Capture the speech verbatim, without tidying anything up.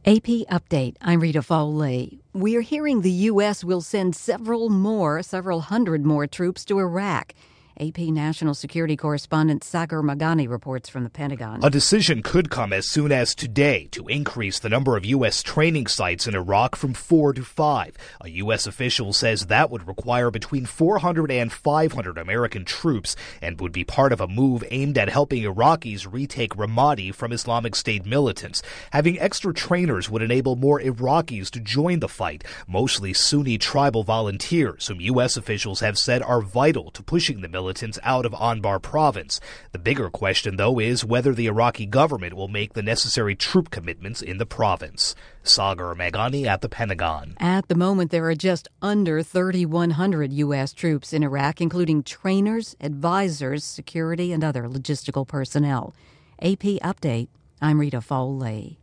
A P Update. I'm Rita Foley. We're hearing the U S will send several more, several hundred more troops to Iraq. A P National Security Correspondent Sagar Meghani reports from the Pentagon. A decision could come as soon as today to increase the number of U S training sites in Iraq from four to five. A U S official says that would require between four hundred and five hundred American troops and would be part of a move aimed at helping Iraqis retake Ramadi from Islamic State militants. Having extra trainers would enable more Iraqis to join the fight, mostly Sunni tribal volunteers, whom U S officials have said are vital to pushing the militants out of Anbar province. The bigger question, though, is whether the Iraqi government will make the necessary troop commitments in the province. Sagar Meghani at the Pentagon. At the moment, there are just under thirty-one hundred U S troops in Iraq, including trainers, advisors, security, and other logistical personnel. A P Update. I'm Rita Foley.